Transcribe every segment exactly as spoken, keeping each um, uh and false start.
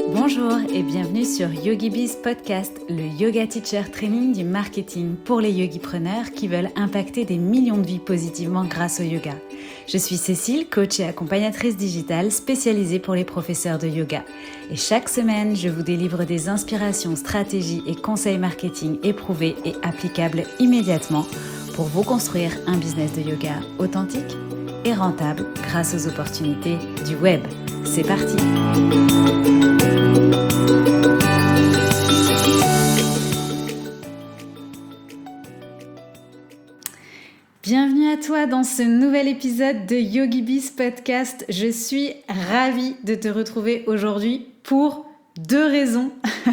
Bonjour et bienvenue sur YogiBiz Podcast, le yoga teacher training du marketing pour les yogipreneurs qui veulent impacter des millions de vies positivement grâce au yoga. Je suis Cécile, coach et accompagnatrice digitale spécialisée pour les professeurs de yoga. Et chaque semaine, je vous délivre des inspirations, stratégies et conseils marketing éprouvés et applicables immédiatement pour vous construire un business de yoga authentique et rentable grâce aux opportunités du web. C'est parti! Bienvenue à toi dans ce nouvel épisode de YogiBiz Podcast. Je suis ravie de te retrouver aujourd'hui pour deux raisons.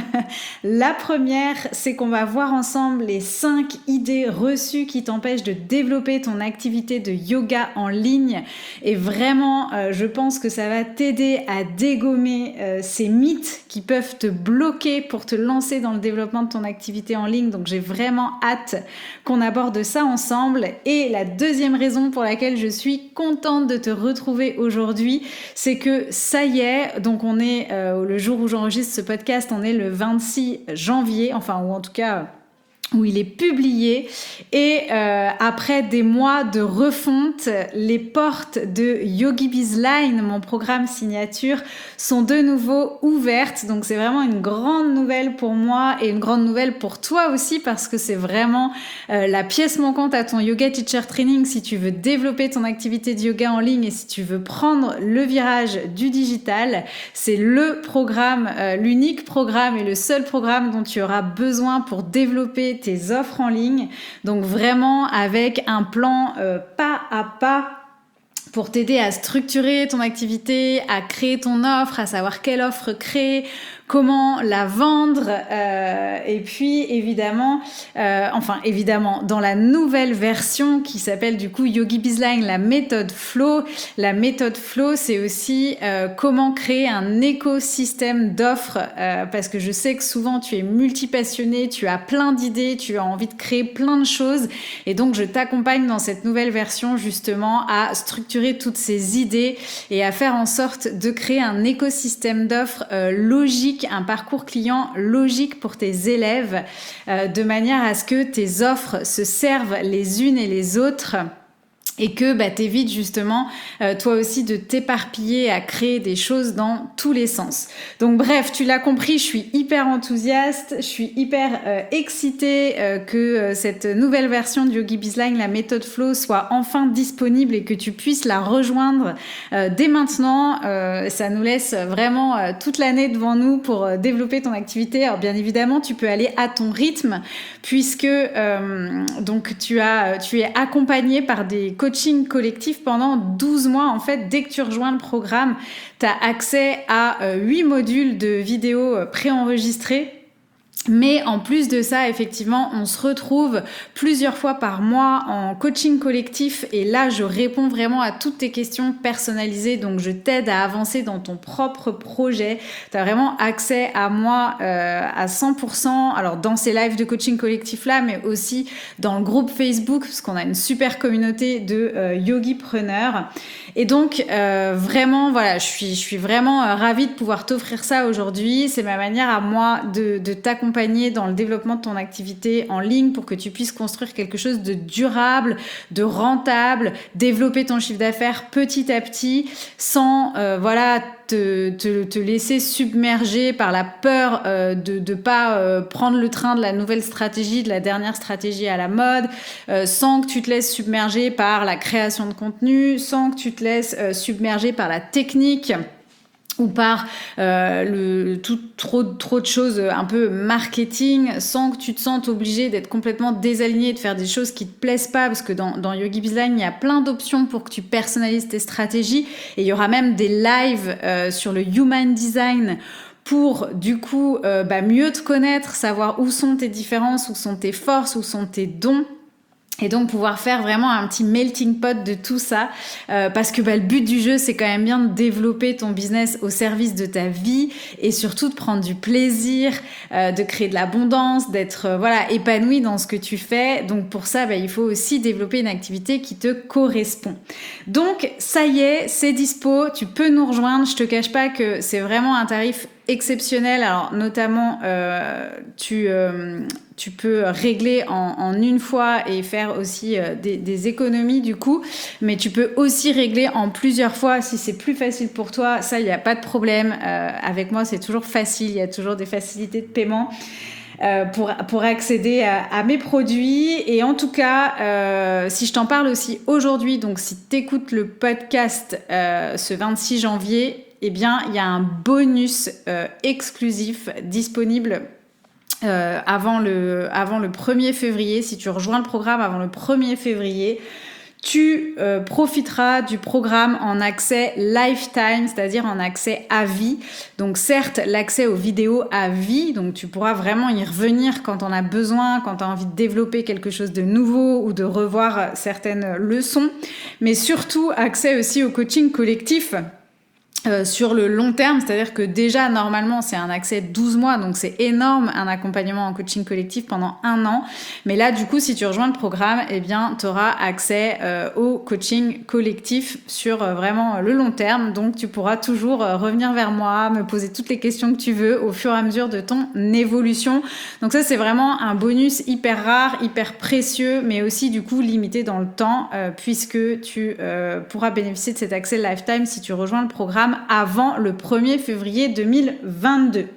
La première, c'est qu'on va voir ensemble les cinq idées reçues qui t'empêchent de développer ton activité de yoga en ligne. Et vraiment, euh, je pense que ça va t'aider à dégommer euh, ces mythes qui peuvent te bloquer pour te lancer dans le développement de ton activité en ligne. Donc j'ai vraiment hâte qu'on aborde ça ensemble. Et la deuxième raison pour laquelle je suis contente de te retrouver aujourd'hui, c'est que ça y est, donc on est euh, le jour où j'enregistre ce podcast, on est le vingt-six janvier, enfin ou en tout cas où il est publié, et euh, après des mois de refonte, les portes de YogiBiz Line, mon programme signature, sont de nouveau ouvertes. Donc c'est vraiment une grande nouvelle pour moi et une grande nouvelle pour toi aussi, parce que c'est vraiment euh, la pièce manquante à ton yoga teacher training si tu veux développer ton activité de yoga en ligne et si tu veux prendre le virage du digital. C'est le programme, euh, l'unique programme et le seul programme dont tu auras besoin pour développer tes offres en ligne, donc vraiment avec un plan euh, pas à pas pour t'aider à structurer ton activité, à créer ton offre, à savoir quelle offre créer, comment la vendre, euh, et puis évidemment, euh, enfin évidemment, dans la nouvelle version qui s'appelle du coup YogiBiz Line, la méthode Flow. La méthode Flow, c'est aussi euh, comment créer un écosystème d'offres, euh, parce que je sais que souvent tu es multipassionné, tu as plein d'idées, tu as envie de créer plein de choses, et donc je t'accompagne dans cette nouvelle version justement à structurer toutes ces idées et à faire en sorte de créer un écosystème d'offres euh, logique, un parcours client logique pour tes élèves, euh, de manière à ce que tes offres se servent les unes et les autres. Et que bah, t'évites justement, euh, toi aussi, de t'éparpiller à créer des choses dans tous les sens. Donc bref, tu l'as compris, je suis hyper enthousiaste, je suis hyper euh, excitée euh, que euh, cette nouvelle version de YogiBiz Line, la méthode Flow, soit enfin disponible et que tu puisses la rejoindre euh, dès maintenant. Euh, ça nous laisse vraiment euh, toute l'année devant nous pour euh, développer ton activité. Alors bien évidemment, tu peux aller à ton rythme, puisque euh, donc tu as, tu es accompagné par des coaching collectif pendant douze mois. En fait, dès que tu rejoins le programme, tu as accès à euh, huit modules de vidéos euh, préenregistrés. Mais en plus de ça, effectivement, on se retrouve plusieurs fois par mois en coaching collectif et là, je réponds vraiment à toutes tes questions personnalisées. Donc, je t'aide à avancer dans ton propre projet. Tu as vraiment accès à moi euh, à cent pour cent. Alors, dans ces lives de coaching collectif-là, mais aussi dans le groupe Facebook, parce qu'on a une super communauté de euh, yogipreneurs. Et donc, euh, vraiment, voilà, je suis, je suis vraiment euh, ravie de pouvoir t'offrir ça aujourd'hui. C'est ma manière à moi de, de t'accompagner dans le développement de ton activité en ligne pour que tu puisses construire quelque chose de durable, de rentable, développer ton chiffre d'affaires petit à petit sans euh, voilà te, te, te laisser submerger par la peur euh, de ne pas euh, prendre le train de la nouvelle stratégie, de la dernière stratégie à la mode, euh, sans que tu te laisses submerger par la création de contenu, sans que tu te laisses euh, submerger par la technique ou par euh, le, tout, trop, trop de choses un peu marketing, sans que tu te sentes obligé d'être complètement désaligné, de faire des choses qui te plaisent pas, parce que dans, dans YogiBiz Line, il y a plein d'options pour que tu personnalises tes stratégies, et il y aura même des lives euh, sur le Human Design pour du coup euh, bah, mieux te connaître, savoir où sont tes différences, où sont tes forces, où sont tes dons. Et donc pouvoir faire vraiment un petit melting pot de tout ça, euh, parce que bah, le but du jeu, c'est quand même bien de développer ton business au service de ta vie et surtout de prendre du plaisir, euh, de créer de l'abondance, d'être euh, voilà épanoui dans ce que tu fais. Donc pour ça, bah, il faut aussi développer une activité qui te correspond. Donc ça y est, c'est dispo, tu peux nous rejoindre. Je te cache pas que c'est vraiment un tarif exceptionnels. Alors notamment, euh, tu, euh, tu peux régler en, en une fois et faire aussi euh, des, des économies du coup, mais tu peux aussi régler en plusieurs fois si c'est plus facile pour toi. Ça, il n'y a pas de problème. Euh, avec moi, c'est toujours facile. Il y a toujours des facilités de paiement. Euh, pour, pour accéder à, à mes produits. Et en tout cas, euh, si je t'en parle aussi aujourd'hui, donc si tu écoutes le podcast euh, ce vingt-six janvier, eh bien, il y a un bonus euh, exclusif disponible euh, avant, le, avant le premier février. Si tu rejoins le programme avant le premier février, tu euh, profiteras du programme en accès lifetime, c'est-à-dire en accès à vie. Donc certes, l'accès aux vidéos à vie, donc tu pourras vraiment y revenir quand on a besoin, quand tu as envie de développer quelque chose de nouveau ou de revoir certaines leçons, mais surtout accès aussi au coaching collectif. Euh, sur le long terme, c'est-à-dire que déjà, normalement, c'est un accès de douze mois, donc c'est énorme, un accompagnement en coaching collectif pendant un an. Mais là, du coup, si tu rejoins le programme, eh bien, tu auras accès euh, au coaching collectif sur euh, vraiment le long terme. Donc, tu pourras toujours euh, revenir vers moi, me poser toutes les questions que tu veux au fur et à mesure de ton évolution. Donc ça, c'est vraiment un bonus hyper rare, hyper précieux, mais aussi, du coup, limité dans le temps, euh, puisque tu euh, pourras bénéficier de cet accès lifetime si tu rejoins le programme avant le premier février deux mille vingt-deux.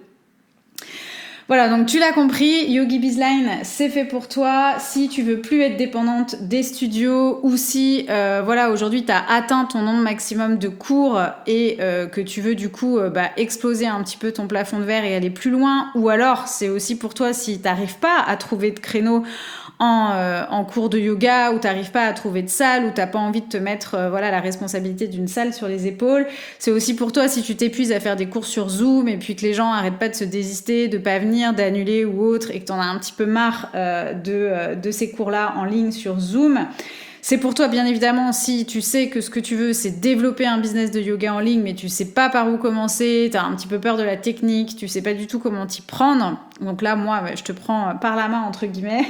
Voilà, donc tu l'as compris, Yogi Bizline, c'est fait pour toi. Si tu veux plus être dépendante des studios ou si euh, voilà, aujourd'hui tu as atteint ton nombre maximum de cours et euh, que tu veux du coup euh, bah, exploser un petit peu ton plafond de verre et aller plus loin, ou alors c'est aussi pour toi si tu n'arrives pas à trouver de créneau En, euh, en cours de yoga, où tu n'arrives pas à trouver de salle, où tu n'as pas envie de te mettre euh, voilà, la responsabilité d'une salle sur les épaules. C'est aussi pour toi si tu t'épuises à faire des cours sur Zoom et puis que les gens n'arrêtent pas de se désister, de pas venir, d'annuler ou autre, et que tu en as un petit peu marre euh, de, euh, de ces cours-là en ligne sur Zoom. C'est pour toi, bien évidemment, si tu sais que ce que tu veux, c'est développer un business de yoga en ligne, mais tu sais pas par où commencer, tu as un petit peu peur de la technique, tu sais pas du tout comment t'y prendre. Donc là, moi, je te prends par la main, entre guillemets.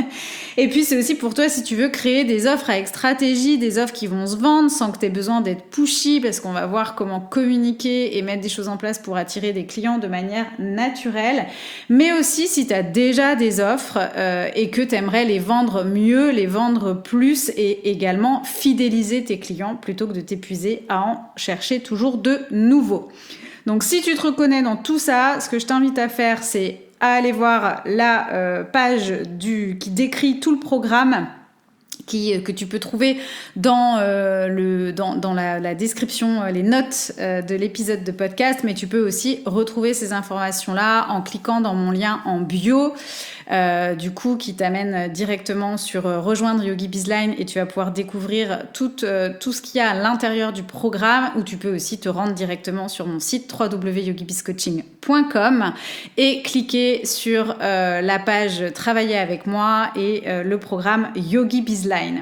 Et puis, c'est aussi pour toi si tu veux créer des offres avec stratégie, des offres qui vont se vendre sans que tu aies besoin d'être pushy, parce qu'on va voir comment communiquer et mettre des choses en place pour attirer des clients de manière naturelle. Mais aussi si tu as déjà des offres euh, et que tu aimerais les vendre mieux, les vendre plus et également fidéliser tes clients plutôt que de t'épuiser à en chercher toujours de nouveaux. Donc si tu te reconnais dans tout ça, ce que je t'invite à faire, c'est à aller voir la euh, page du, qui décrit tout le programme qui, que tu peux trouver dans, euh, le, dans, dans la, la description, les notes euh, de l'épisode de podcast, mais tu peux aussi retrouver ces informations-là en cliquant dans mon lien en bio, euh, du coup, qui t'amène directement sur euh, rejoindre Yogi Bizline, et tu vas pouvoir découvrir tout, euh, tout ce qu'il y a à l'intérieur du programme, ou tu peux aussi te rendre directement sur mon site w w w point yogi biz coaching point com et cliquer sur euh, la page Travailler avec moi et euh, le programme Yogi Bizline.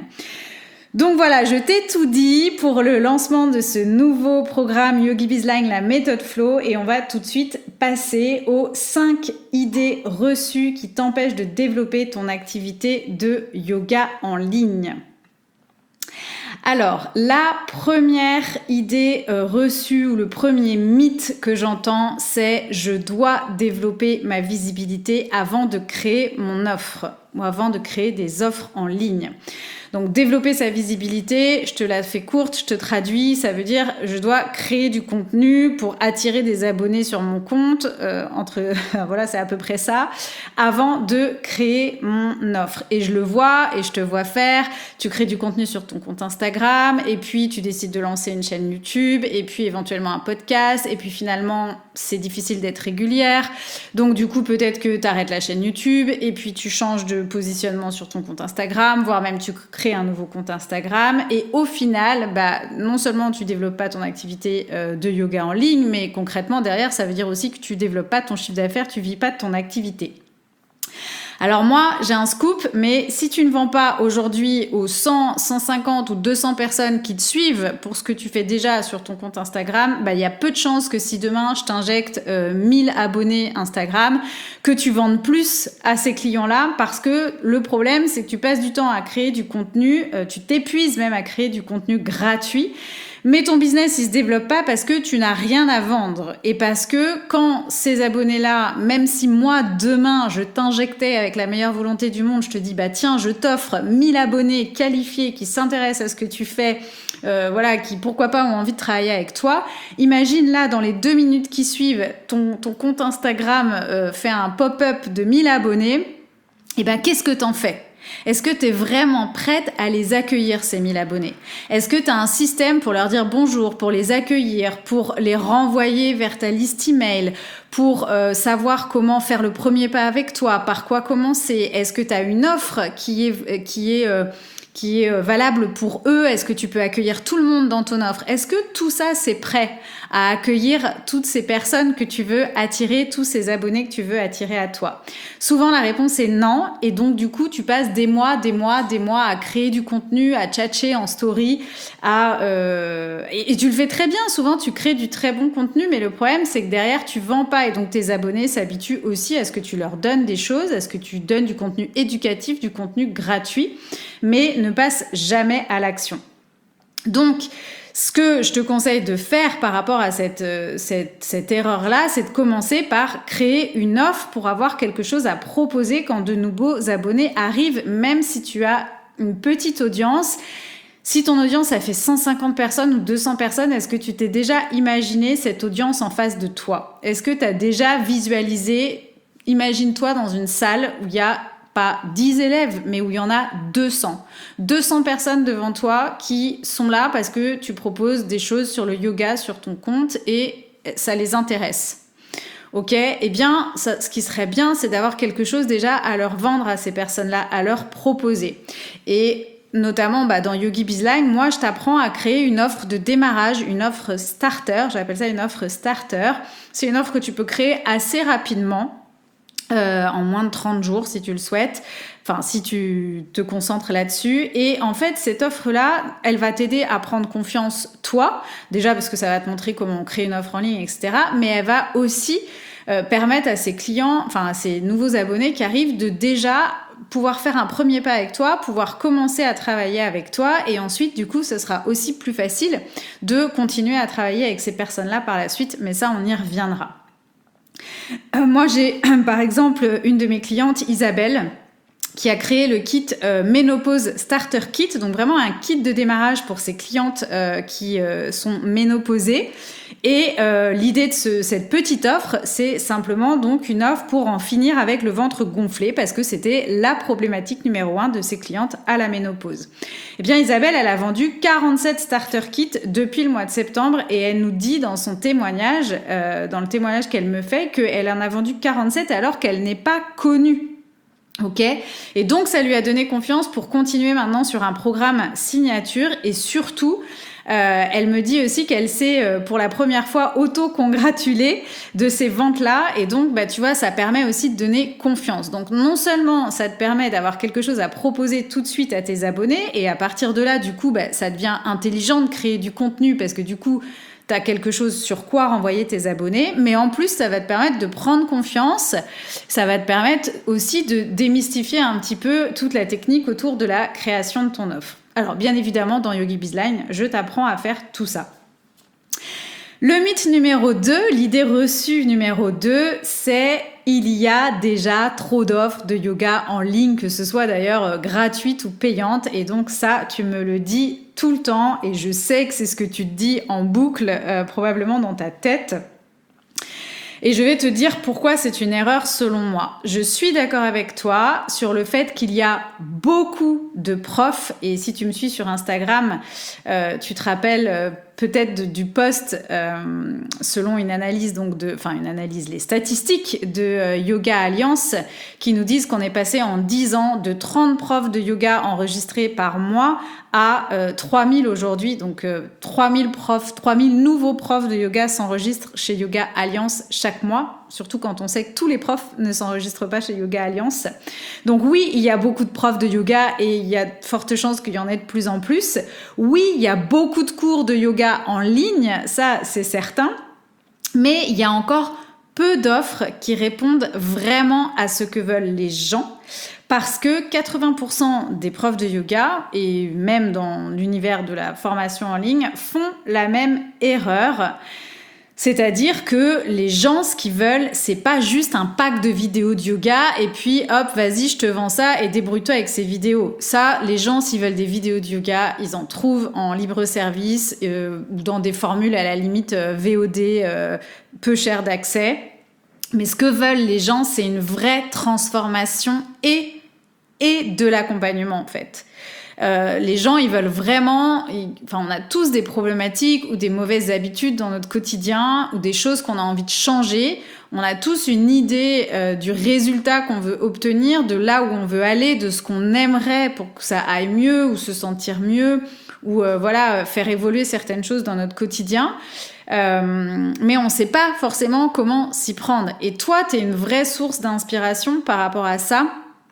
Donc voilà, je t'ai tout dit pour le lancement de ce nouveau programme Yogi Bizline, la méthode Flow, et on va tout de suite passer aux cinq idées reçues qui t'empêchent de développer ton activité de yoga en ligne. Alors, la première idée euh, reçue ou le premier mythe que j'entends, c'est « je dois développer ma visibilité avant de créer mon offre » ou avant de créer des offres en ligne. Donc, développer sa visibilité, je te la fais courte, je te traduis, ça veut dire je dois créer du contenu pour attirer des abonnés sur mon compte, euh, entre voilà, c'est à peu près ça, avant de créer mon offre. Et je le vois et je te vois faire, tu crées du contenu sur ton compte Instagram et puis tu décides de lancer une chaîne YouTube et puis éventuellement un podcast et puis finalement, c'est difficile d'être régulière. Donc du coup, peut-être que tu arrêtes la chaîne YouTube et puis tu changes de positionnement sur ton compte Instagram, voire même tu crées un nouveau compte Instagram, et au final, bah, non seulement tu développes pas ton activité euh, de yoga en ligne, mais concrètement derrière, ça veut dire aussi que tu développes pas ton chiffre d'affaires, tu vis pas de ton activité. Alors moi, j'ai un scoop, mais si tu ne vends pas aujourd'hui aux cent, cent cinquante ou deux cents personnes qui te suivent pour ce que tu fais déjà sur ton compte Instagram, bah, il y a peu de chances que si demain je t'injecte euh, mille abonnés Instagram, que tu vendes plus à ces clients-là, parce que le problème, c'est que tu passes du temps à créer du contenu, euh, tu t'épuises même à créer du contenu gratuit, Mais ton business, il se développe pas parce que tu n'as rien à vendre. Et parce que quand ces abonnés-là, même si moi, demain, je t'injectais avec la meilleure volonté du monde, je te dis, bah tiens, je t'offre mille abonnés qualifiés qui s'intéressent à ce que tu fais, euh, voilà, qui pourquoi pas ont envie de travailler avec toi. Imagine là, dans les deux minutes qui suivent, ton, ton compte Instagram euh, fait un pop-up de mille abonnés. Et ben, qu'est-ce que t'en fais ? Est-ce que tu es vraiment prête à les accueillir, ces mille abonnés ? Est-ce que tu as un système pour leur dire bonjour, pour les accueillir, pour les renvoyer vers ta liste email, pour euh, savoir comment faire le premier pas avec toi, par quoi commencer ? Est-ce que tu as une offre qui est, qui est, euh, qui est valable pour eux ? Est-ce que tu peux accueillir tout le monde dans ton offre ? Est-ce que tout ça, c'est prêt à accueillir toutes ces personnes que tu veux attirer, tous ces abonnés que tu veux attirer à toi ? Souvent, la réponse est non. Et donc, du coup, tu passes des mois, des mois, des mois à créer du contenu, à tchatcher en story, à, euh, et, et tu le fais très bien. Souvent, tu crées du très bon contenu, mais le problème, c'est que derrière, tu vends pas. Et donc, tes abonnés s'habituent aussi à ce que tu leur donnes des choses, à ce que tu donnes du contenu éducatif, du contenu gratuit, mais ne passent jamais à l'action. Donc, ce que je te conseille de faire par rapport à cette, euh, cette, cette erreur-là, c'est de commencer par créer une offre pour avoir quelque chose à proposer quand de nouveaux abonnés arrivent, même si tu as une petite audience. Si ton audience, ça fait cent cinquante personnes ou deux cents personnes, est-ce que tu t'es déjà imaginé cette audience en face de toi ? Est-ce que tu as déjà visualisé, imagine-toi dans une salle où il y a pas dix élèves, mais où il y en a deux cents. deux cents personnes devant toi qui sont là parce que tu proposes des choses sur le yoga, sur ton compte, et ça les intéresse. Ok ? Eh bien, ça, ce qui serait bien, c'est d'avoir quelque chose déjà à leur vendre à ces personnes-là, à leur proposer. Et notamment bah, dans Yogi Bizline, moi, je t'apprends à créer une offre de démarrage, une offre starter. J'appelle ça une offre starter. C'est une offre que tu peux créer assez rapidement. Euh, en moins de trente jours si tu le souhaites, enfin si tu te concentres là-dessus. Et en fait, cette offre-là, elle va t'aider à prendre confiance toi, déjà parce que ça va te montrer comment on crée une offre en ligne, et cetera. Mais elle va aussi euh, permettre à ses clients, enfin à ses nouveaux abonnés qui arrivent de déjà pouvoir faire un premier pas avec toi, pouvoir commencer à travailler avec toi, et ensuite, du coup, ce sera aussi plus facile de continuer à travailler avec ces personnes-là par la suite, mais ça, on y reviendra. Euh, moi, j'ai par exemple une de mes clientes, Isabelle, qui a créé le kit euh, Ménopause Starter Kit, donc vraiment un kit de démarrage pour ses clientes euh, qui euh, sont ménopausées. Et euh, l'idée de ce, cette petite offre, c'est simplement donc une offre pour en finir avec le ventre gonflé, parce que c'était la problématique numéro un de ses clientes à la ménopause. Eh bien, Isabelle, elle a vendu quarante-sept starter kits depuis le mois de septembre, et elle nous dit dans son témoignage, euh, dans le témoignage qu'elle me fait, qu'elle en a vendu quarante-sept alors qu'elle n'est pas connue. Ok, et donc ça lui a donné confiance pour continuer maintenant sur un programme signature, et surtout euh, elle me dit aussi qu'elle s'est euh, pour la première fois auto-congratulée de ces ventes-là, et donc bah, tu vois, ça permet aussi de donner confiance. Donc non seulement ça te permet d'avoir quelque chose à proposer tout de suite à tes abonnés, et à partir de là, du coup, bah, ça devient intelligent de créer du contenu, parce que du coup, tu as quelque chose sur quoi renvoyer tes abonnés, mais en plus, ça va te permettre de prendre confiance. Ça va te permettre aussi de démystifier un petit peu toute la technique autour de la création de ton offre. Alors, bien évidemment, dans Yogi Bizline, je t'apprends à faire tout ça. Le mythe numéro deux, l'idée reçue numéro deux, c'est il y a déjà trop d'offres de yoga en ligne, que ce soit d'ailleurs gratuite ou payante. Et donc ça, tu me le dis tout le temps, et je sais que c'est ce que tu te dis en boucle, euh, probablement dans ta tête. Et je vais te dire pourquoi c'est une erreur selon moi. Je suis d'accord avec toi sur le fait qu'il y a beaucoup de profs, et si tu me suis sur Instagram, euh, tu te rappelles euh, peut-être de, du post euh, selon une analyse, donc de, enfin une analyse, les statistiques de euh, Yoga Alliance qui nous disent qu'on est passé en dix ans de trente profs de yoga enregistrés par mois à euh, trois mille aujourd'hui. Donc euh, trois mille profs, trois mille nouveaux profs de yoga s'enregistrent chez Yoga Alliance chaque mois, surtout quand on sait que tous les profs ne s'enregistrent pas chez Yoga Alliance. Donc oui, il y a beaucoup de profs de yoga, et il y a de fortes chances qu'il y en ait de plus en plus. Oui, il y a beaucoup de cours de yoga en ligne, ça c'est certain, mais il y a encore peu d'offres qui répondent vraiment à ce que veulent les gens. Parce que quatre-vingts pour cent des profs de yoga, et même dans l'univers de la formation en ligne, font la même erreur. C'est-à-dire que les gens, ce qu'ils veulent, c'est pas juste un pack de vidéos de yoga et puis hop, vas-y, je te vends ça et débrouille-toi avec ces vidéos. Ça, les gens, s'ils veulent des vidéos de yoga, ils en trouvent en libre service euh, ou dans des formules à la limite euh, V O D euh, peu cher d'accès. Mais ce que veulent les gens, c'est une vraie transformation et, et de l'accompagnement en fait. Euh, les gens, ils veulent vraiment... Ils, enfin, on a tous des problématiques ou des mauvaises habitudes dans notre quotidien ou des choses qu'on a envie de changer. On a tous une idée euh, du résultat qu'on veut obtenir, de là où on veut aller, de ce qu'on aimerait pour que ça aille mieux ou se sentir mieux ou euh, voilà, faire évoluer certaines choses dans notre quotidien. Euh, mais on ne sait pas forcément comment s'y prendre. Et toi, tu es une vraie source d'inspiration par rapport à ça.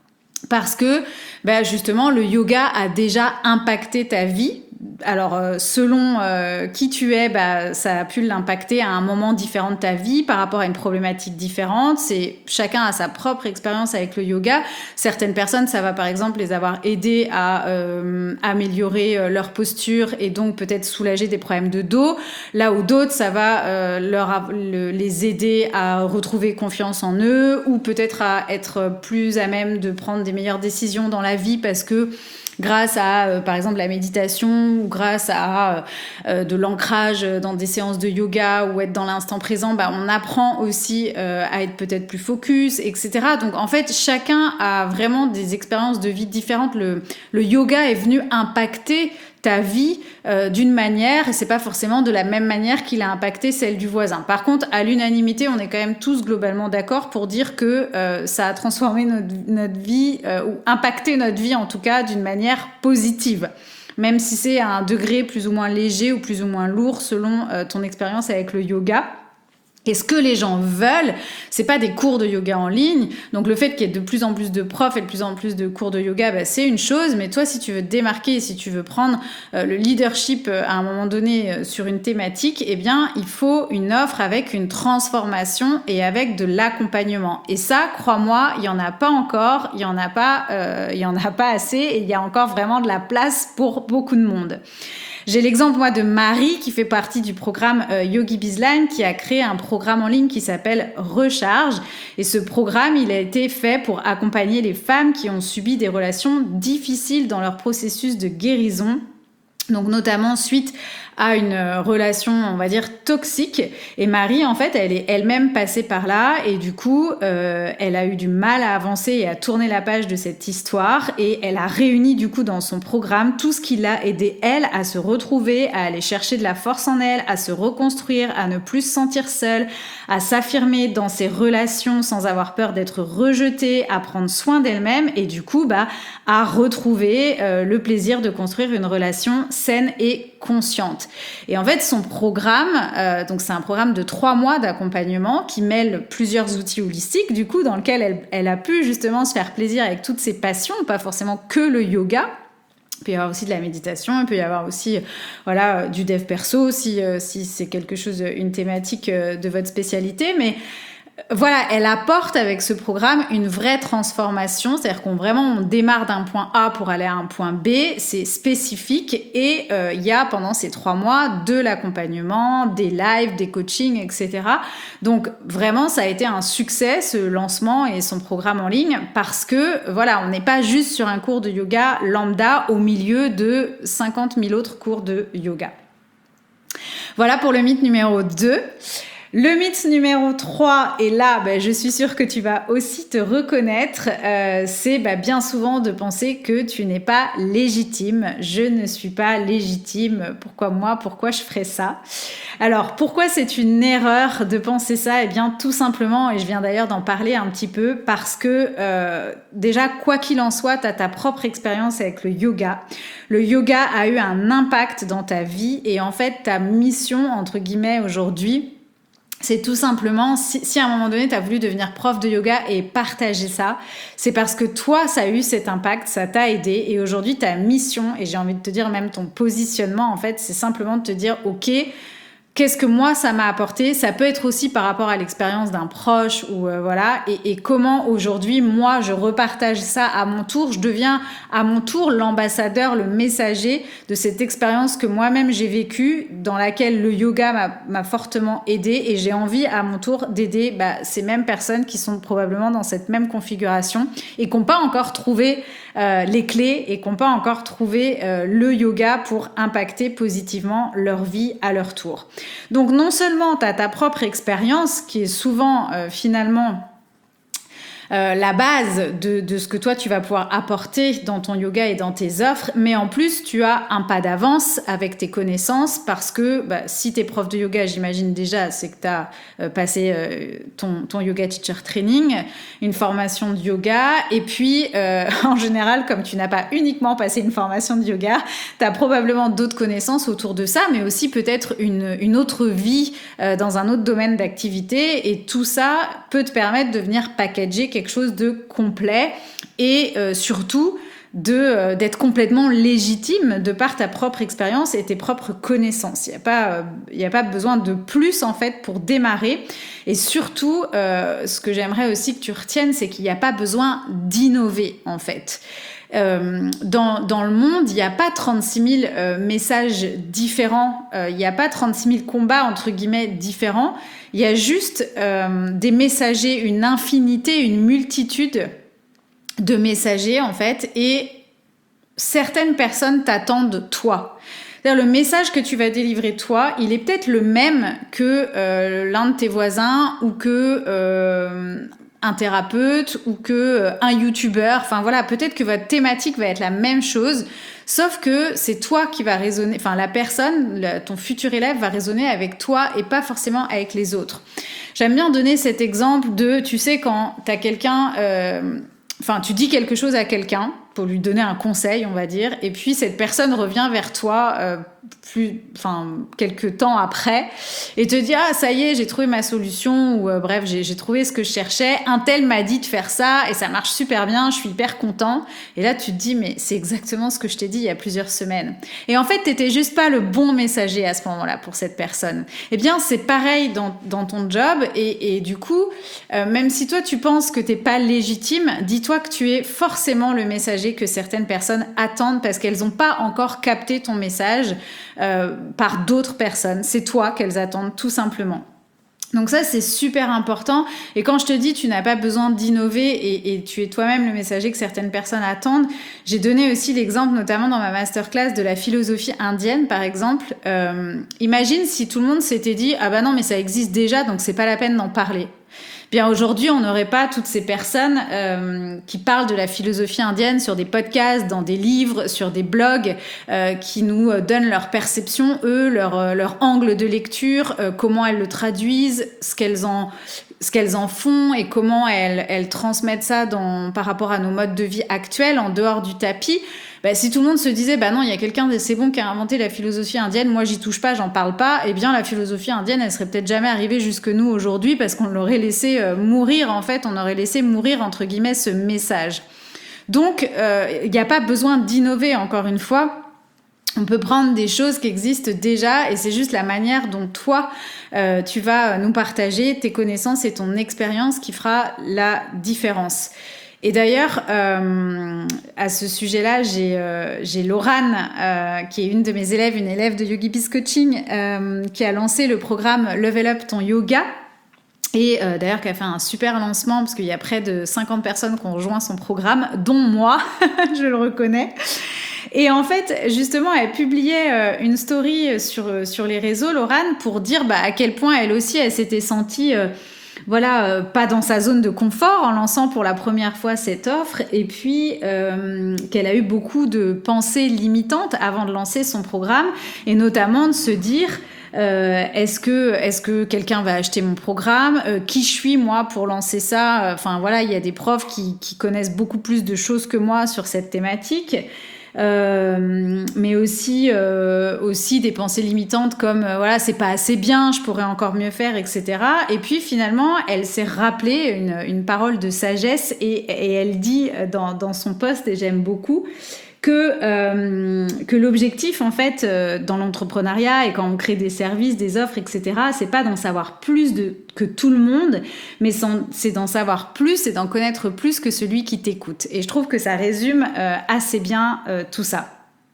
Parce que bah justement, le yoga a déjà impacté ta vie. Alors, euh, selon euh, qui tu es, bah, ça a pu l'impacter à un moment différent de ta vie par rapport à une problématique différente. C'est, chacun a sa propre expérience avec le yoga. Certaines personnes, ça va par exemple les avoir aidées à euh, améliorer euh, leur posture et donc peut-être soulager des problèmes de dos. Là où d'autres, ça va euh, leur, le, les aider à retrouver confiance en eux ou peut-être à être plus à même de prendre des meilleures décisions dans la vie parce que grâce à, euh, par exemple, la méditation ou grâce à euh, de l'ancrage dans des séances de yoga ou être dans l'instant présent, bah, on apprend aussi euh, à être peut-être plus focus, et cetera. Donc, en fait, chacun a vraiment des expériences de vie différentes. Le, le yoga est venu impacter ta vie euh, d'une manière et c'est pas forcément de la même manière qu'il a impacté celle du voisin. Par contre, à l'unanimité, on est quand même tous globalement d'accord pour dire que euh, ça a transformé notre, notre vie euh, ou impacté notre vie en tout cas d'une manière positive. Même si c'est à un degré plus ou moins léger ou plus ou moins lourd selon euh, ton expérience avec le yoga. Et ce que les gens veulent, c'est pas des cours de yoga en ligne. Donc le fait qu'il y ait de plus en plus de profs et de plus en plus de cours de yoga, bah, c'est une chose. Mais toi, si tu veux te démarquer, si tu veux prendre euh, le leadership euh, à un moment donné euh, sur une thématique, eh bien, il faut une offre avec une transformation et avec de l'accompagnement. Et ça, crois-moi, il y en a pas encore, il y en a pas, euh, il y en a pas assez, et il y a encore vraiment de la place pour beaucoup de monde. J'ai l'exemple, moi, de Marie, qui fait partie du programme euh, Yogi Bizline, qui a créé un programme en ligne qui s'appelle Recharge. Et ce programme, il a été fait pour accompagner les femmes qui ont subi des relations difficiles dans leur processus de guérison. Donc, notamment suite à une relation, on va dire, toxique. Et Marie, en fait, elle est elle-même passée par là. Et du coup, euh, elle a eu du mal à avancer et à tourner la page de cette histoire. Et elle a réuni, du coup, dans son programme, tout ce qui l'a aidé, elle, à se retrouver, à aller chercher de la force en elle, à se reconstruire, à ne plus se sentir seule, à s'affirmer dans ses relations sans avoir peur d'être rejetée, à prendre soin d'elle-même. Et du coup, bah, à retrouver euh, le plaisir de construire une relation saine et consciente. Et en fait, son programme, euh, donc c'est un programme de trois mois d'accompagnement qui mêle plusieurs outils holistiques, du coup, dans lequel elle, elle a pu justement se faire plaisir avec toutes ses passions, pas forcément que le yoga. Il peut y avoir aussi de la méditation, il peut y avoir aussi voilà, du dev perso, si, si c'est quelque chose, une thématique de votre spécialité, mais voilà, elle apporte avec ce programme une vraie transformation, c'est-à-dire qu'on vraiment on démarre d'un point A pour aller à un point B, c'est spécifique et euh, il y a pendant ces trois mois de l'accompagnement, des lives, des coachings, et cetera. Donc vraiment, ça a été un succès ce lancement et son programme en ligne parce que voilà, on n'est pas juste sur un cours de yoga lambda au milieu de cinquante mille autres cours de yoga. Voilà pour le mythe numéro deux. Le mythe numéro trois, et là, bah, je suis sûre que tu vas aussi te reconnaître, euh, c'est bah, bien souvent de penser que tu n'es pas légitime. Je ne suis pas légitime. Pourquoi moi? Pourquoi je ferais ça? Alors, pourquoi c'est une erreur de penser ça? Eh bien, tout simplement, et je viens d'ailleurs d'en parler un petit peu, parce que euh, déjà, quoi qu'il en soit, tu as ta propre expérience avec le yoga. Le yoga a eu un impact dans ta vie et en fait, ta mission, entre guillemets, aujourd'hui, c'est tout simplement, si, si à un moment donné, tu as voulu devenir prof de yoga et partager ça, c'est parce que toi, ça a eu cet impact, ça t'a aidé. Et aujourd'hui, ta mission, et j'ai envie de te dire même ton positionnement, en fait, c'est simplement de te dire, OK, qu'est-ce que moi ça m'a apporté. Ça peut être aussi par rapport à l'expérience d'un proche ou euh, voilà, et, et comment aujourd'hui moi je repartage ça à mon tour. Je deviens à mon tour l'ambassadeur, le messager de cette expérience que moi-même j'ai vécue, dans laquelle le yoga m'a, m'a fortement aidé, et j'ai envie à mon tour d'aider bah, ces mêmes personnes qui sont probablement dans cette même configuration et qui n'ont pas encore trouvé euh, les clés et qui n'ont pas encore trouvé euh, le yoga pour impacter positivement leur vie à leur tour. Donc non seulement tu as ta propre expérience qui est souvent euh, finalement euh, la base de, de ce que toi tu vas pouvoir apporter dans ton yoga et dans tes offres, mais en plus tu as un pas d'avance avec tes connaissances, parce que bah, si tu es prof de yoga, j'imagine déjà, c'est que tu as euh, passé euh, ton, ton yoga teacher training, une formation de yoga, et puis euh, en général, comme tu n'as pas uniquement passé une formation de yoga, tu as probablement d'autres connaissances autour de ça, mais aussi peut-être une, une autre vie euh, dans un autre domaine d'activité, et tout ça peut te permettre de venir packager quelque chose de complet et euh, surtout de, euh, d'être complètement légitime de par ta propre expérience et tes propres connaissances. Il n'y a pas, euh, il n'y a pas besoin de plus en fait pour démarrer. Et surtout, euh, ce que j'aimerais aussi que tu retiennes, c'est qu'il n'y a pas besoin d'innover en fait. Euh, dans, dans le monde, il n'y a pas trente-six mille euh, messages différents, euh, il n'y a pas trente-six mille combats entre guillemets différents, il y a juste euh, des messagers, une infinité, une multitude de messagers en fait, et certaines personnes t'attendent toi. C'est-à-dire, le message que tu vas délivrer toi, il est peut-être le même que euh, l'un de tes voisins ou que euh, un thérapeute ou que euh, un youtubeur. Enfin voilà, peut-être que votre thématique va être la même chose, sauf que c'est toi qui va résonner, enfin la personne, le, ton futur élève va résonner avec toi et pas forcément avec les autres. J'aime bien donner cet exemple de, tu sais, quand t'as quelqu'un, euh, enfin tu dis quelque chose à quelqu'un pour lui donner un conseil, on va dire, et puis cette personne revient vers toi euh, plus, enfin quelques temps après et te dit ah ça y est j'ai trouvé ma solution, ou euh, bref j'ai, j'ai trouvé ce que je cherchais, un tel m'a dit de faire ça et ça marche super bien, je suis hyper content. Et là tu te dis mais c'est exactement ce que je t'ai dit il y a plusieurs semaines, et en fait t'étais juste pas le bon messager à ce moment-là pour cette personne. Eh bien c'est pareil dans, dans ton job, et, et du coup euh, même si toi tu penses que t'es pas légitime, dis-toi que tu es forcément le messager que certaines personnes attendent parce qu'elles n'ont pas encore capté ton message euh, par d'autres personnes. C'est toi qu'elles attendent tout simplement. Donc ça, c'est super important. Et quand je te dis tu n'as pas besoin d'innover et, et tu es toi-même le messager que certaines personnes attendent, j'ai donné aussi l'exemple, notamment dans ma masterclass, de la philosophie indienne, par exemple. Euh, imagine si tout le monde s'était dit « Ah bah non, mais ça existe déjà, donc c'est pas la peine d'en parler ». Bien aujourd'hui, on n'aurait pas toutes ces personnes euh, qui parlent de la philosophie indienne sur des podcasts, dans des livres, sur des blogs, euh, qui nous donnent leur perception, eux, leur, leur angle de lecture, euh, comment elles le traduisent, ce qu'elles en, ce qu'elles en font et comment elles, elles transmettent ça dans, par rapport à nos modes de vie actuels, en dehors du tapis. Bah, si tout le monde se disait bah non, il y a quelqu'un de c'est bon qui a inventé la philosophie indienne, moi j'y touche pas, j'en parle pas, eh bien la philosophie indienne elle serait peut-être jamais arrivée jusque nous aujourd'hui, parce qu'on l'aurait laissé euh, mourir en fait, on aurait laissé mourir entre guillemets ce message. Donc il euh, n'y a pas besoin d'innover, encore une fois. On peut prendre des choses qui existent déjà, et c'est juste la manière dont toi, euh, tu vas nous partager tes connaissances et ton expérience qui fera la différence. Et d'ailleurs, euh, à ce sujet-là, j'ai, euh, j'ai Laurane, euh, qui est une de mes élèves, une élève de YogiBiz Coaching, euh, qui a lancé le programme Level Up ton yoga. Et euh, d'ailleurs, qui a fait un super lancement, parce qu'il y a près de cinquante personnes qui ont rejoint son programme, dont moi, je le reconnais. Et en fait, justement, elle publiait euh, une story sur, sur les réseaux, Laurane, pour dire bah, à quel point elle aussi, elle s'était sentie... Euh, voilà, euh, pas dans sa zone de confort en lançant pour la première fois cette offre, et puis euh, qu'elle a eu beaucoup de pensées limitantes avant de lancer son programme, et notamment de se dire euh, est-ce que, est-ce que quelqu'un va acheter mon programme, euh, qui je suis moi pour lancer ça, enfin voilà, il y a des profs qui, qui connaissent beaucoup plus de choses que moi sur cette thématique. Euh, mais aussi euh, aussi des pensées limitantes comme euh, voilà, c'est pas assez bien, je pourrais encore mieux faire, etc. Et puis finalement elle s'est rappelée une, une parole de sagesse, et, et elle dit dans, dans son post, et j'aime beaucoup, que, euh, que l'objectif, en fait, euh, dans l'entrepreneuriat et quand on crée des services, des offres, et cetera, c'est pas d'en savoir plus de, que tout le monde, mais sans, c'est d'en savoir plus et d'en connaître plus que celui qui t'écoute. Et je trouve que ça résume euh, assez bien euh, tout ça.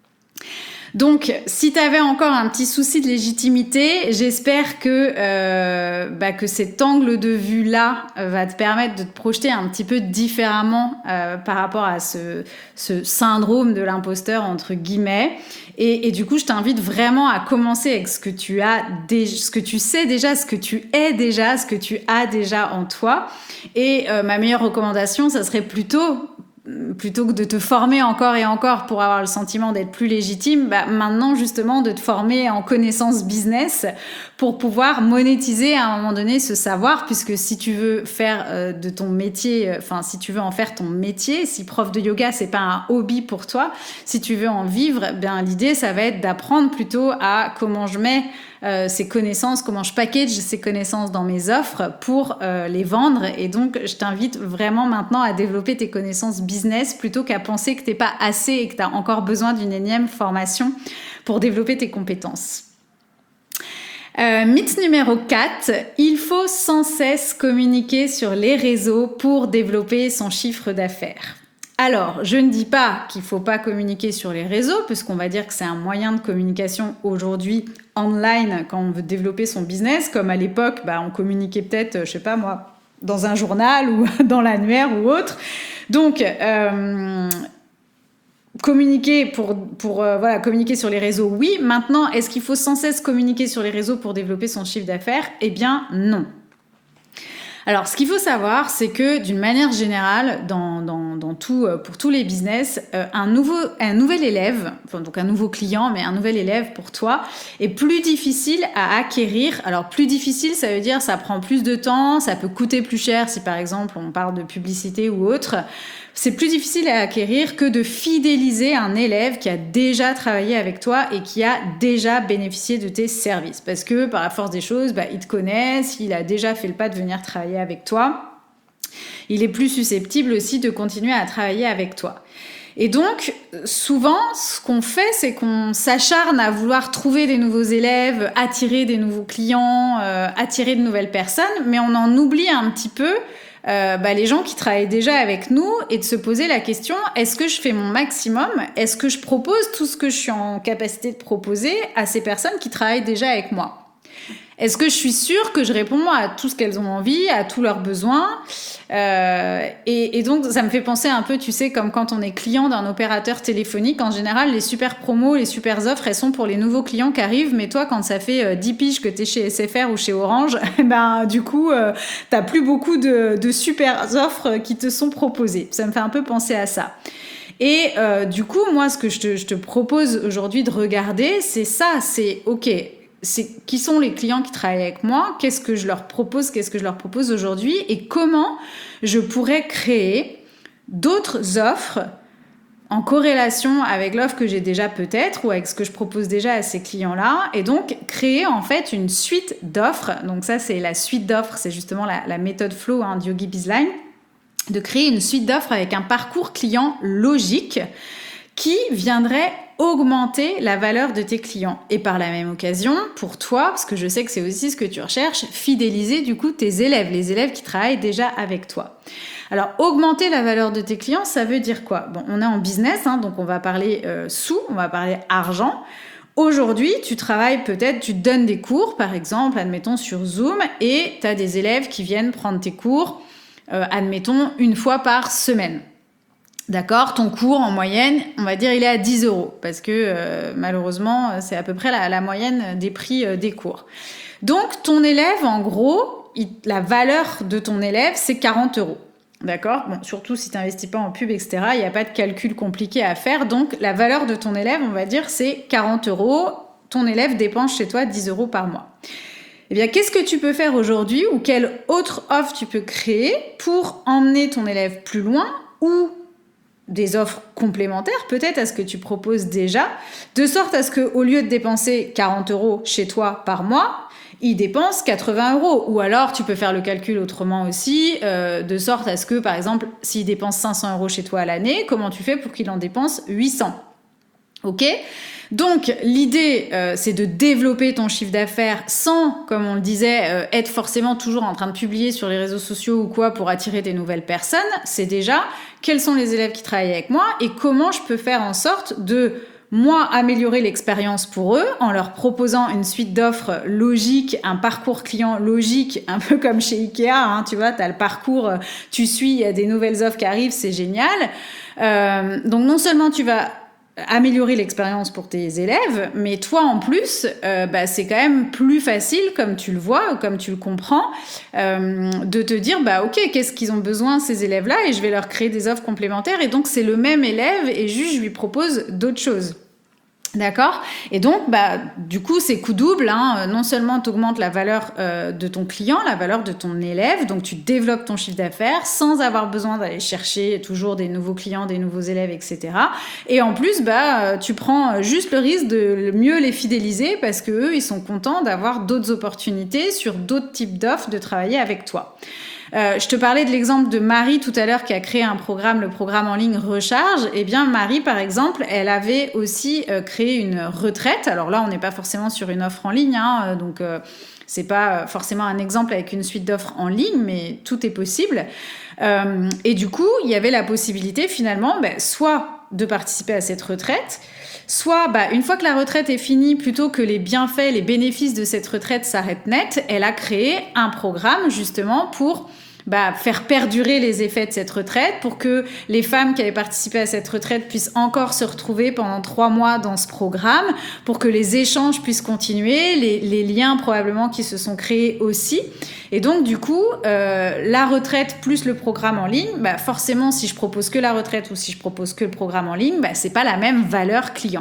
Donc, si tu avais encore un petit souci de légitimité, j'espère que, euh, bah, que cet angle de vue-là euh, va te permettre de te projeter un petit peu différemment euh, par rapport à ce, ce syndrome de l'imposteur, entre guillemets. Et, et du coup, je t'invite vraiment à commencer avec ce que tu as, dé- ce que tu sais déjà, ce que tu es déjà, ce que tu as déjà en toi. Et euh, ma meilleure recommandation, ça serait plutôt... plutôt que de te former encore et encore pour avoir le sentiment d'être plus légitime, bah maintenant justement de te former en connaissances business pour pouvoir monétiser à un moment donné ce savoir, puisque si tu veux faire euh, de ton métier, enfin euh, si tu veux en faire ton métier, si prof de yoga c'est pas un hobby pour toi, si tu veux en vivre, bien l'idée ça va être d'apprendre plutôt à comment je mets Euh, ces connaissances, comment je package ces connaissances dans mes offres pour euh, les vendre. Et donc, je t'invite vraiment maintenant à développer tes connaissances business plutôt qu'à penser que t'es pas assez et que tu as encore besoin d'une énième formation pour développer tes compétences. Euh, mythe numéro quatre, il faut sans cesse communiquer sur les réseaux pour développer son chiffre d'affaires. Alors, je ne dis pas qu'il ne faut pas communiquer sur les réseaux, puisqu'on va dire que c'est un moyen de communication aujourd'hui online quand on veut développer son business, comme à l'époque, bah, on communiquait peut-être, je sais pas moi, dans un journal ou dans l'annuaire ou autre. Donc, euh, communiquer pour, pour euh, voilà, communiquer sur les réseaux, oui. Maintenant, est-ce qu'il faut sans cesse communiquer sur les réseaux pour développer son chiffre d'affaires ? Eh bien, non. Alors, ce qu'il faut savoir, c'est que d'une manière générale, dans, dans, dans tout, pour tous les business, euh, un, nouveau, un nouvel élève, enfin, donc un nouveau client, mais un nouvel élève pour toi, est plus difficile à acquérir. Alors, plus difficile, ça veut dire ça prend plus de temps, ça peut coûter plus cher si, par exemple, on parle de publicité ou autre. C'est plus difficile à acquérir que de fidéliser un élève qui a déjà travaillé avec toi et qui a déjà bénéficié de tes services. Parce que par la force des choses, bah, il te connaît, il a déjà fait le pas de venir travailler avec toi. Il est plus susceptible aussi de continuer à travailler avec toi. Et donc, souvent, ce qu'on fait, c'est qu'on s'acharne à vouloir trouver des nouveaux élèves, attirer des nouveaux clients, euh, attirer de nouvelles personnes, mais on en oublie un petit peu Euh, bah, les gens qui travaillent déjà avec nous et de se poser la question, est-ce que je fais mon maximum ? Est-ce que je propose tout ce que je suis en capacité de proposer à ces personnes qui travaillent déjà avec moi ? Est-ce que je suis sûre que je réponds à tout ce qu'elles ont envie, à tous leurs besoins ? euh, et, et donc, ça me fait penser un peu, tu sais, comme quand on est client d'un opérateur téléphonique. En général, les super promos, les super offres, elles sont pour les nouveaux clients qui arrivent. Mais toi, quand ça fait euh, dix piges que tu es chez S F R ou chez Orange, ben, du coup, euh, tu n'as plus beaucoup de, de super offres qui te sont proposées. Ça me fait un peu penser à ça. Et euh, du coup, moi, ce que je te, je te propose aujourd'hui de regarder, c'est ça, c'est OK. C'est qui sont les clients qui travaillent avec moi, qu'est-ce que je leur propose, qu'est-ce que je leur propose aujourd'hui et comment je pourrais créer d'autres offres en corrélation avec l'offre que j'ai déjà peut-être ou avec ce que je propose déjà à ces clients-là et donc créer en fait une suite d'offres. Donc ça, c'est la suite d'offres, c'est justement la, la méthode flow hein, de Yogi Bizline, de créer une suite d'offres avec un parcours client logique qui viendrait augmenter la valeur de tes clients. Et par la même occasion, pour toi, parce que je sais que c'est aussi ce que tu recherches, fidéliser du coup tes élèves, les élèves qui travaillent déjà avec toi. Alors, augmenter la valeur de tes clients, ça veut dire quoi ? Bon, on est en business, hein, donc on va parler euh, sous, on va parler argent. Aujourd'hui, tu travailles peut-être, tu donnes des cours, par exemple, admettons sur Zoom, et tu as des élèves qui viennent prendre tes cours, euh, admettons, une fois par semaine. D'accord, ton cours en moyenne, on va dire il est à dix euros parce que euh, malheureusement c'est à peu près la, la moyenne des prix euh, des cours. Donc ton élève en gros, il, la valeur de ton élève c'est quarante euros. D'accord, bon, surtout si tu n'investis pas en pub, et cetera. Il n'y a pas de calcul compliqué à faire. Donc la valeur de ton élève, on va dire c'est quarante euros. Ton élève dépense chez toi dix euros par mois. Eh bien, qu'est-ce que tu peux faire aujourd'hui ou quelle autre offre tu peux créer pour emmener ton élève plus loin ou des offres complémentaires peut-être à ce que tu proposes déjà, de sorte à ce qu'au lieu de dépenser quarante euros chez toi par mois, il dépense quatre-vingts euros. Ou alors, tu peux faire le calcul autrement aussi, euh, de sorte à ce que, par exemple, s'il dépense cinq cents euros chez toi à l'année, comment tu fais pour qu'il en dépense huit cents? Ok? Donc, l'idée, euh, c'est de développer ton chiffre d'affaires sans, comme on le disait, euh, être forcément toujours en train de publier sur les réseaux sociaux ou quoi pour attirer des nouvelles personnes. C'est déjà quels sont les élèves qui travaillent avec moi et comment je peux faire en sorte de, moi, améliorer l'expérience pour eux en leur proposant une suite d'offres logiques, un parcours client logique, un peu comme chez Ikea, hein, tu vois, tu as le parcours, tu suis, il y a des nouvelles offres qui arrivent, c'est génial. Euh, donc, non seulement tu vas améliorer l'expérience pour tes élèves, mais toi en plus, euh, bah, c'est quand même plus facile, comme tu le vois, ou comme tu le comprends, euh, de te dire, bah ok, qu'est-ce qu'ils ont besoin ces élèves-là, et je vais leur créer des offres complémentaires, et donc c'est le même élève, et juste je lui propose d'autres choses. D'accord? Et donc, bah, du coup, c'est coup double, hein. Non seulement tu augmentes la valeur euh, de ton client, la valeur de ton élève, donc tu développes ton chiffre d'affaires sans avoir besoin d'aller chercher toujours des nouveaux clients, des nouveaux élèves, et cetera. Et en plus, bah, tu prends juste le risque de mieux les fidéliser parce qu'eux, ils sont contents d'avoir d'autres opportunités sur d'autres types d'offres de travailler avec toi. Euh, je te parlais de l'exemple de Marie tout à l'heure qui a créé un programme, le programme en ligne Recharge. Eh bien, Marie, par exemple, elle avait aussi euh, créé une retraite. Alors là, on n'est pas forcément sur une offre en ligne, hein, donc euh, c'est pas forcément un exemple avec une suite d'offres en ligne, mais tout est possible. Euh, et du coup, il y avait la possibilité finalement, ben, soit de participer à cette retraite, soit, bah, une fois que la retraite est finie, plutôt que les bienfaits, les bénéfices de cette retraite s'arrêtent net, elle a créé un programme justement pour bah, faire perdurer les effets de cette retraite, pour que les femmes qui avaient participé à cette retraite puissent encore se retrouver pendant trois mois dans ce programme, pour que les échanges puissent continuer, les, les liens probablement qui se sont créés aussi. Et donc, du coup, euh, la retraite plus le programme en ligne, bah, forcément, si je propose que la retraite ou si je propose que le programme en ligne, bah, c'est pas la même valeur client.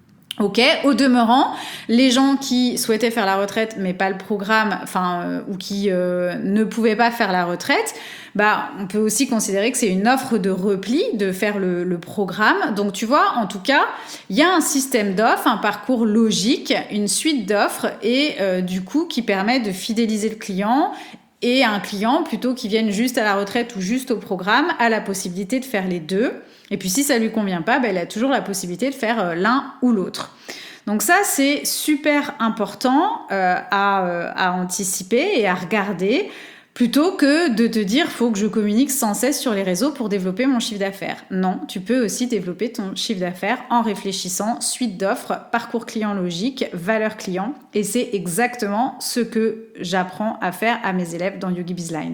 Ok, au demeurant, les gens qui souhaitaient faire la retraite mais pas le programme, enfin euh, ou qui euh, ne pouvaient pas faire la retraite, bah on peut aussi considérer que c'est une offre de repli de faire le, le programme. Donc tu vois, en tout cas, il y a un système d'offres, un parcours logique, une suite d'offres et euh, du coup qui permet de fidéliser le client. Et un client, plutôt qu'il vienne juste à la retraite ou juste au programme, a la possibilité de faire les deux. Et puis si ça lui convient pas, ben, il a toujours la possibilité de faire l'un ou l'autre. Donc ça, c'est super important euh, à, euh, à anticiper et à regarder, plutôt que de te dire « faut que je communique sans cesse sur les réseaux pour développer mon chiffre d'affaires ». Non, tu peux aussi développer ton chiffre d'affaires en réfléchissant suite d'offres, parcours client logique, valeur client. Et c'est exactement ce que j'apprends à faire à mes élèves dans YogiBizLine.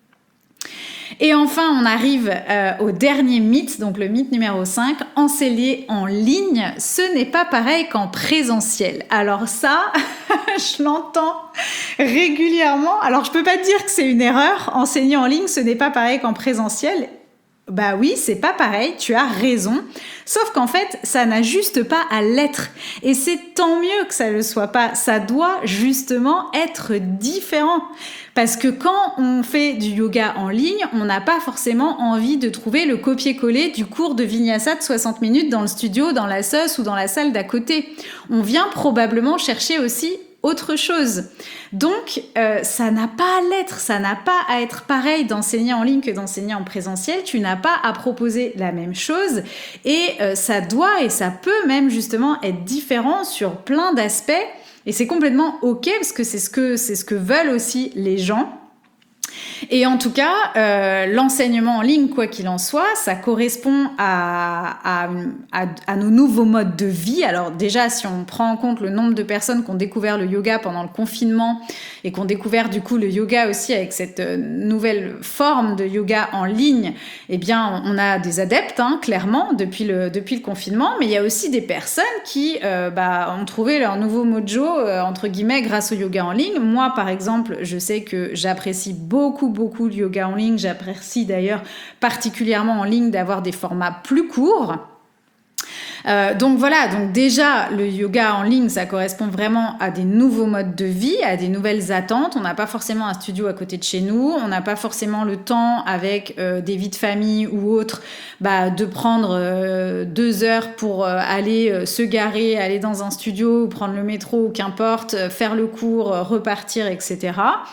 Et enfin, on arrive euh, au dernier mythe, donc le mythe numéro cinq, enseigner en ligne, ce n'est pas pareil qu'en présentiel. Alors ça, je l'entends régulièrement. Alors je peux pas te dire que c'est une erreur, enseigner en ligne, ce n'est pas pareil qu'en présentiel. Bah oui, c'est pas pareil, tu as raison. Sauf qu'en fait, ça n'a juste pas à l'être. Et c'est tant mieux que ça le soit pas. Ça doit justement être différent. Parce que quand on fait du yoga en ligne, on n'a pas forcément envie de trouver le copier-coller du cours de Vinyasa de soixante minutes dans le studio, dans la S O S ou dans la salle d'à côté. On vient probablement chercher aussi autre chose. Donc, euh, ça n'a pas à l'être, ça n'a pas à être pareil d'enseigner en ligne que d'enseigner en présentiel. Tu n'as pas à proposer la même chose et euh, ça doit et ça peut même justement être différent sur plein d'aspects. Et c'est complètement OK parce que c'est ce que, c'est ce que veulent aussi les gens. Et en tout cas, euh, l'enseignement en ligne, quoi qu'il en soit, ça correspond à, à, à, à nos nouveaux modes de vie. Alors déjà, si on prend en compte le nombre de personnes qui ont découvert le yoga pendant le confinement et qui ont découvert du coup le yoga aussi avec cette nouvelle forme de yoga en ligne, eh bien, on a des adeptes, hein, clairement, depuis le, depuis le confinement. Mais il y a aussi des personnes qui euh, bah, ont trouvé leur nouveau mojo, euh, entre guillemets, grâce au yoga en ligne. Moi, par exemple, je sais que j'apprécie beaucoup, beaucoup le yoga en ligne. J'apprécie d'ailleurs particulièrement en ligne d'avoir des formats plus courts. Euh, donc voilà, donc déjà le yoga en ligne, ça correspond vraiment à des nouveaux modes de vie, à des nouvelles attentes. On n'a pas forcément un studio à côté de chez nous, on n'a pas forcément le temps avec euh, des vies de famille ou autres, bah, de prendre euh, deux heures pour euh, aller euh, se garer, aller dans un studio, ou prendre le métro, ou qu'importe, euh, faire le cours, euh, repartir, et cetera.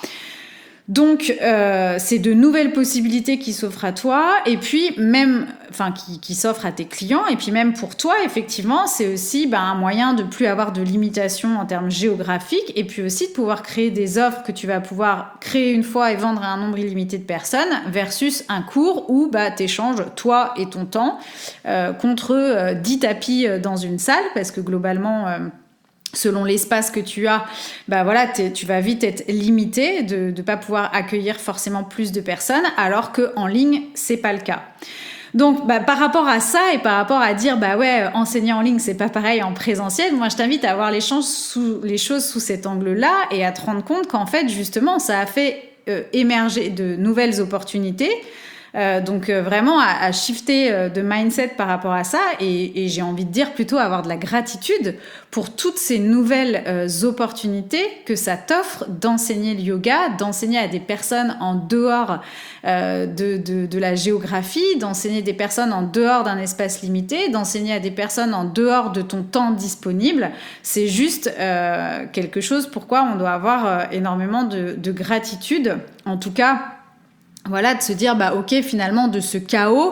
Donc, euh, c'est de nouvelles possibilités qui s'offrent à toi, et puis même, enfin, qui, qui s'offrent à tes clients, et puis même pour toi, effectivement, c'est aussi bah, un moyen de plus avoir de limitations en termes géographiques, et puis aussi de pouvoir créer des offres que tu vas pouvoir créer une fois et vendre à un nombre illimité de personnes, versus un cours où bah, tu échanges toi et ton temps euh, contre euh, dix tapis dans une salle, parce que globalement... Euh, selon l'espace que tu as, bah voilà, tu vas vite être limité de ne pas pouvoir accueillir forcément plus de personnes, alors qu'en ligne, c'est pas le cas. Donc, bah, par rapport à ça et par rapport à dire, bah ouais, enseigner en ligne, c'est pas pareil en présentiel, moi, je t'invite à voir les, sous, les choses sous cet angle-là et à te rendre compte qu'en fait, justement, ça a fait euh, émerger de nouvelles opportunités. Euh, donc euh, vraiment à, à shifter euh, de mindset par rapport à ça et, et j'ai envie de dire plutôt avoir de la gratitude pour toutes ces nouvelles euh, opportunités que ça t'offre d'enseigner le yoga, d'enseigner à des personnes en dehors euh, de, de, de la géographie, d'enseigner des personnes en dehors d'un espace limité, d'enseigner à des personnes en dehors de ton temps disponible. C'est juste euh, quelque chose pourquoi on doit avoir euh, énormément de, de gratitude, en tout cas. Voilà, de se dire, bah, ok, finalement, de ce chaos,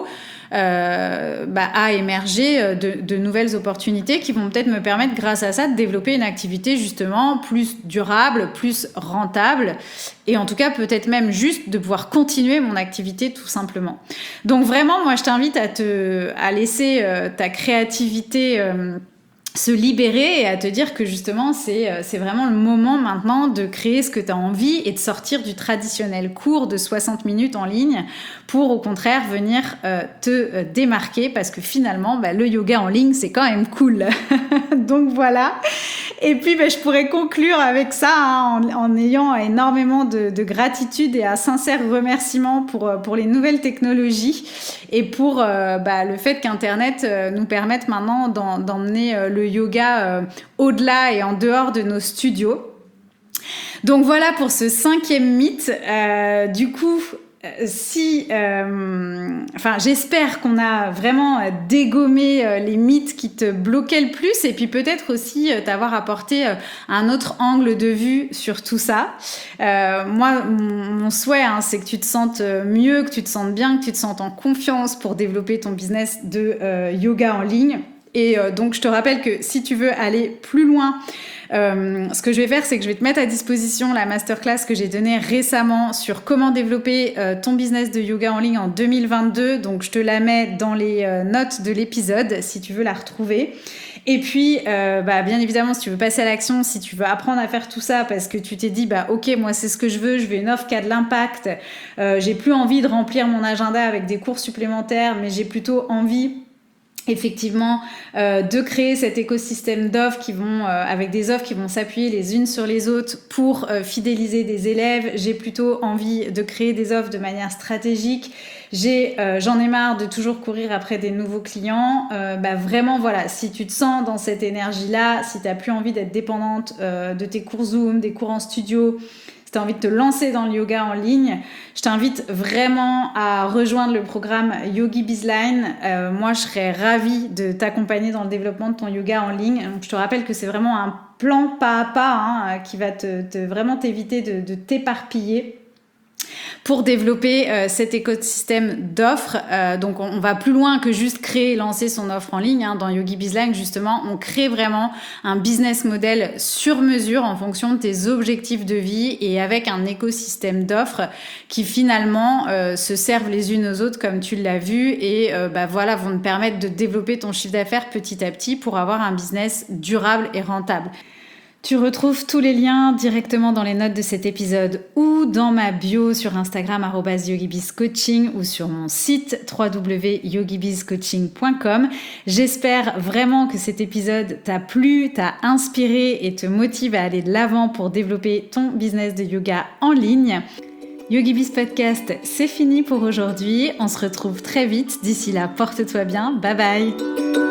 euh, bah, a émergé de, de nouvelles opportunités qui vont peut-être me permettre, grâce à ça, de développer une activité justement plus durable, plus rentable, et en tout cas, peut-être même juste de pouvoir continuer mon activité tout simplement. Donc vraiment, moi, je t'invite à, te, à laisser euh, ta créativité... Euh, se libérer et à te dire que justement c'est, c'est vraiment le moment maintenant de créer ce que tu as envie et de sortir du traditionnel cours de soixante minutes en ligne pour au contraire venir euh, te euh, démarquer parce que finalement bah, le yoga en ligne c'est quand même cool. Donc voilà. Et puis bah, je pourrais conclure avec ça hein, en, en ayant énormément de, de gratitude et un sincère remerciement pour, pour les nouvelles technologies et pour euh, bah, le fait qu'Internet euh, nous permette maintenant d'en, d'emmener euh, le yoga euh, au-delà et en dehors de nos studios. Donc voilà pour ce cinquième mythe. Euh, du coup, si, euh, enfin, j'espère qu'on a vraiment dégommé les mythes qui te bloquaient le plus et puis peut-être aussi t'avoir apporté un autre angle de vue sur tout ça. Euh, moi, mon souhait, hein, c'est que tu te sentes mieux, que tu te sentes bien, que tu te sentes en confiance pour développer ton business de euh, yoga en ligne. Et euh, donc, je te rappelle que si tu veux aller plus loin, euh, ce que je vais faire, c'est que je vais te mettre à disposition la masterclass que j'ai donnée récemment sur comment développer euh, ton business de yoga en ligne en deux mille vingt-deux. Donc, je te la mets dans les euh, notes de l'épisode si tu veux la retrouver. Et puis, euh, bah, bien évidemment, si tu veux passer à l'action, si tu veux apprendre à faire tout ça parce que tu t'es dit, bah, ok, moi, c'est ce que je veux, je veux une offre qui a de l'impact, euh, j'ai plus envie de remplir mon agenda avec des cours supplémentaires, mais j'ai plutôt envie effectivement euh, de créer cet écosystème d'offres qui vont euh, avec des offres qui vont s'appuyer les unes sur les autres pour euh, fidéliser des élèves. J'ai plutôt envie de créer des offres de manière stratégique. J'ai, euh, j'en ai marre de toujours courir après des nouveaux clients. Euh, bah vraiment voilà, si tu te sens dans cette énergie-là, si tu n'as plus envie d'être dépendante euh, de tes cours Zoom, des cours en studio, si tu as envie de te lancer dans le yoga en ligne, je t'invite vraiment à rejoindre le programme Yogi Bizline. Euh, moi, je serais ravie de t'accompagner dans le développement de ton yoga en ligne. Donc, je te rappelle que c'est vraiment un plan pas à pas hein, qui va te, te vraiment t'éviter de, de t'éparpiller pour développer euh, cet écosystème d'offres. Euh, donc, on, on va plus loin que juste créer et lancer son offre en ligne. Hein. Dans Yogi Bizline, justement, on crée vraiment un business model sur mesure en fonction de tes objectifs de vie et avec un écosystème d'offres qui finalement euh, se servent les unes aux autres, comme tu l'as vu, et euh, bah, voilà, vont te permettre de développer ton chiffre d'affaires petit à petit pour avoir un business durable et rentable. Tu retrouves tous les liens directement dans les notes de cet épisode ou dans ma bio sur Instagram arobase yogibizcoaching ou sur mon site w w w point yogibizcoaching point com. J'espère vraiment que cet épisode t'a plu, t'a inspiré et te motive à aller de l'avant pour développer ton business de yoga en ligne. YogiBiz Podcast, c'est fini pour aujourd'hui. On se retrouve très vite. D'ici là, porte-toi bien. Bye bye.